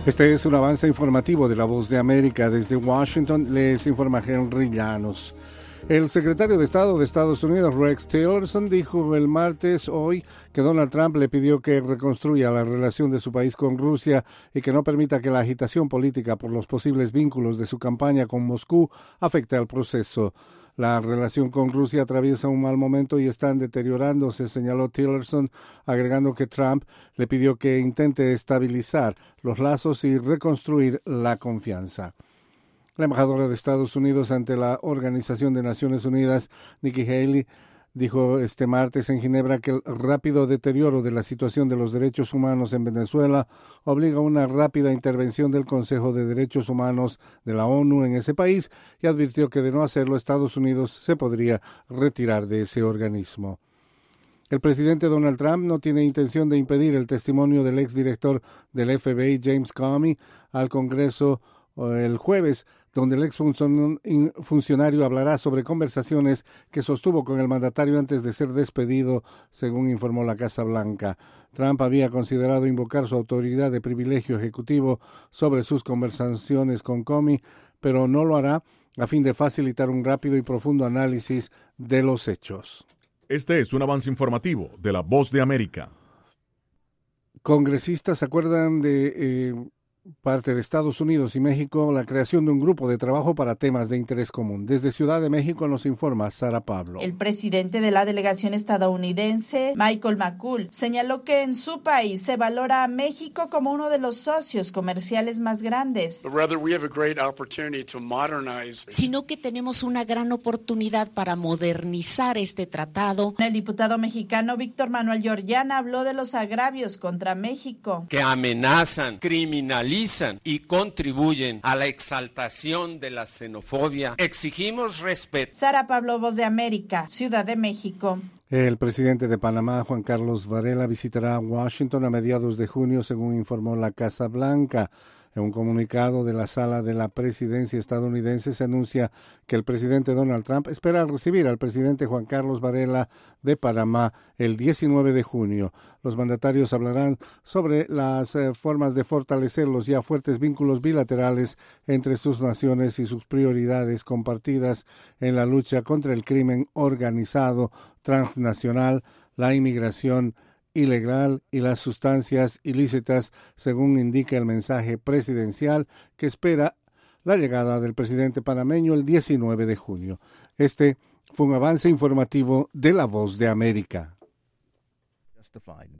Este es un avance informativo de La Voz de América. Desde Washington les informa Henry Llanos. El secretario de Estado de Estados Unidos, Rex Tillerson, dijo el martes hoy que Donald Trump le pidió que reconstruya la relación de su país con Rusia y que no permita que la agitación política por los posibles vínculos de su campaña con Moscú afecte al proceso. La relación con Rusia atraviesa un mal momento y están deteriorándose, señaló Tillerson, agregando que Trump le pidió que intente estabilizar los lazos y reconstruir la confianza. La embajadora de Estados Unidos ante la Organización de Naciones Unidas, Nikki Haley, dijo este martes en Ginebra que el rápido deterioro de la situación de los derechos humanos en Venezuela obliga a una rápida intervención del Consejo de Derechos Humanos de la ONU en ese país y advirtió que de no hacerlo Estados Unidos se podría retirar de ese organismo. El presidente Donald Trump no tiene intención de impedir el testimonio del exdirector del FBI, James Comey, al Congreso el jueves, donde el exfuncionario hablará sobre conversaciones que sostuvo con el mandatario antes de ser despedido, según informó la Casa Blanca. Trump había considerado invocar su autoridad de privilegio ejecutivo sobre sus conversaciones con Comey, pero no lo hará a fin de facilitar un rápido y profundo análisis de los hechos. Este es un avance informativo de La Voz de América. Congresistas acuerdan de parte de Estados Unidos y México la creación de un grupo de trabajo para temas de interés común. Desde Ciudad de México nos informa Sara Pablo. El presidente de la delegación estadounidense, Michael McCaul, señaló que en su país se valora a México como uno de los socios comerciales más grandes, sino que tenemos una gran oportunidad para modernizar este tratado. El diputado mexicano Víctor Manuel Giorgiana habló de los agravios contra México, que amenazan, criminalizan y contribuyen a la exaltación de la xenofobia. Exigimos respeto. Sara Pablo, Voz de América, Ciudad de México. El presidente de Panamá, Juan Carlos Varela, visitará Washington a mediados de junio, según informó la Casa Blanca. En un comunicado de la sala de la presidencia estadounidense se anuncia que el presidente Donald Trump espera recibir al presidente Juan Carlos Varela de Panamá el 19 de junio. Los mandatarios hablarán sobre las formas de fortalecer los ya fuertes vínculos bilaterales entre sus naciones y sus prioridades compartidas en la lucha contra el crimen organizado transnacional, la inmigración ilegal y las sustancias ilícitas, según indica el mensaje presidencial que espera la llegada del presidente panameño el 19 de junio. Este fue un avance informativo de La Voz de América.